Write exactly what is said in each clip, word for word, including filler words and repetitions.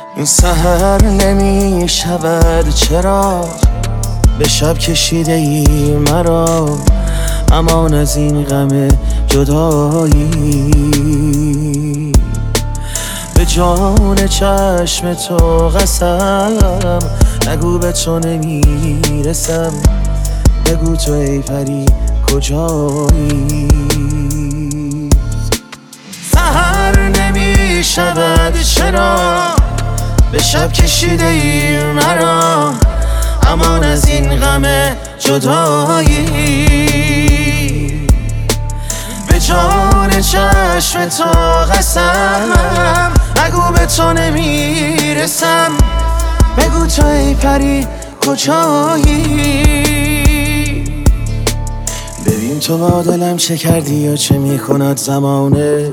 این سحر نمی شود چرا به شب کشیده ای مرا، امان از این غم جدایی. به جان چشم تو قسم، نگو به تو نمیرسم، بگو تو ای پری کجایی. سحر نمی شود چرا به شب کشیده ای مرا، امان از این غم جدایی. به جان چشم تو قسم، نگو به تو نمیرسم، بگو تو ای پری کجایی. ببین تو با دلم چه کردی یا چه میکند زمانه،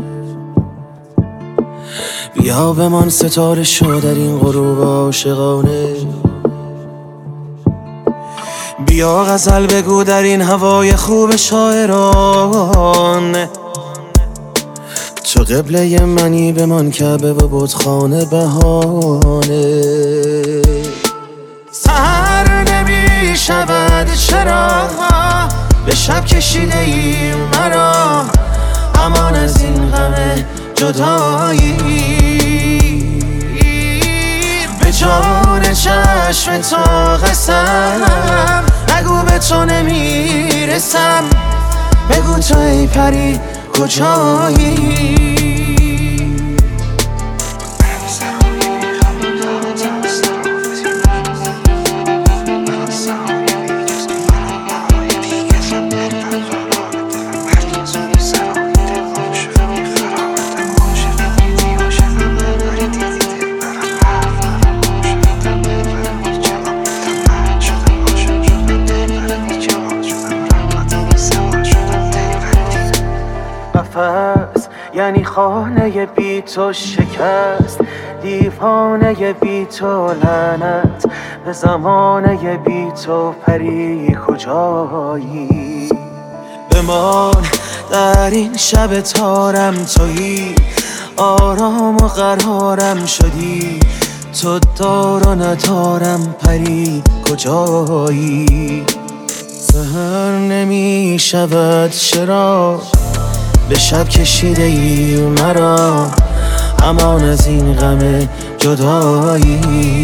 بیا بمان ستاره شو در این غروب عاشقانه. بیا غزل بگو در این هوای خوب شاعران، تو قبله منی بمان کعبه و بتخانه بهانه. سحر نمی شود چرا به شب کشیده ای مرا، امان از این غم جدایی. به جان چشم تو قسم، نگو به تو نمیرسم، بگو تو ای پری کجایی. نفس یعنی خانه بی تو شکست، دیوانه بی تو لعنت، به زمانه بی تو پری کجایی. بمان در این شب تارم تویی، آرام و قرارم شدی، تو دار و ندارم پری کجایی. سحر نمی شود چرا به شب کشیده ای مرا، امان از این غم جدایی.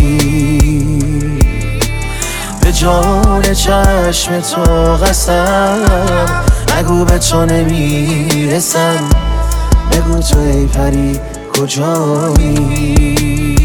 به جان چشم تو قسم، نگو به تو نمیرسم، بگو تو ای پری کجایی.